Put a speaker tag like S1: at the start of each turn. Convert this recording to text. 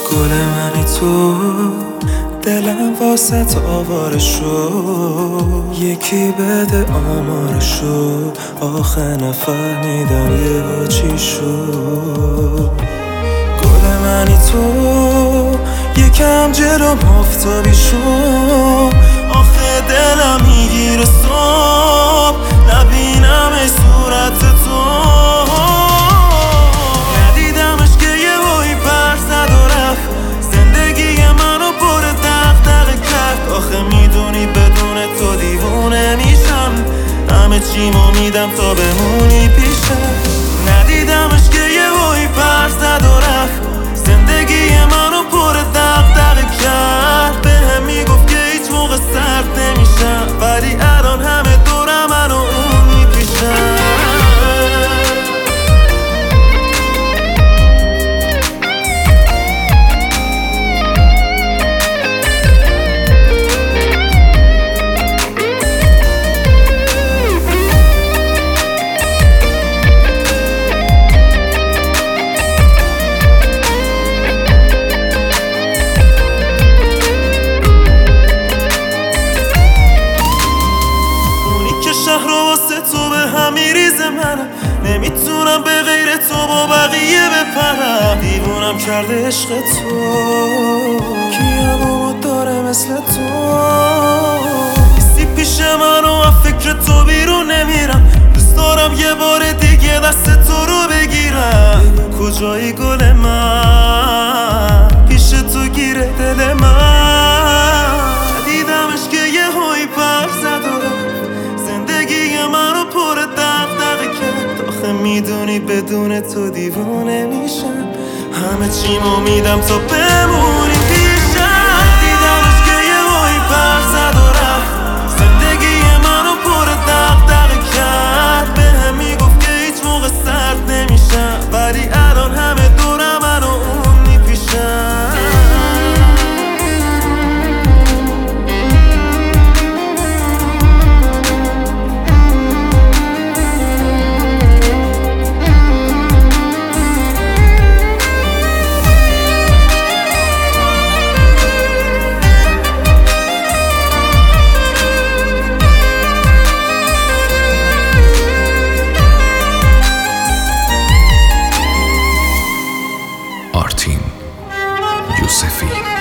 S1: گل منی تو، دلم واسط آواره شد. یکی بده آمارشو، آخه نفهمیدم یه چی شد. گل منی تو، یکم جلوم آفتابی شد. آخه دلم میگیره صبح نبینم ای صورت تو. ندیدمش که یه وای پر زد و رفت، زندگی منو پر دغدغه کرد. آخه میدونی بدون تو دیوونه میشم، همه چیمو میدم تا بمونی پیشم. ندیدمش که یه وای پر زد و رفت، زندگی منو پر دغدغه کرد. بهم میگفت که هیچ موقع سرد نمیشم، ولی الان همه دورم منو اون میپیشن. شهر واسه تو به هم میریزه، منم نمیتونم به غیر تو با بقیه بپرم. دیوونم کرده عشق تو، کیامو داره مثل تو. نیستی پیش من و از فکر تو بیرون نمیرم. دوست دارم یه بار دیگه دست تو رو بگیرم. کجایی گل من، پیش تو گیره دل من. دیدمش که یه هایی پر زد و منو پر دغدغه کرد. آخه میدونی بدون تو دیوونه میشم، همه چیمو میدم تا بمونی پیشم. دیدمش که یه وای پر زد و رفت، زندگی منو پر دغدغه کرد. بهم میگفت که هیچ موقع سرد نمیشم، ولی الان همه دورم منو اون میپیشن.
S2: آرتین یوسفی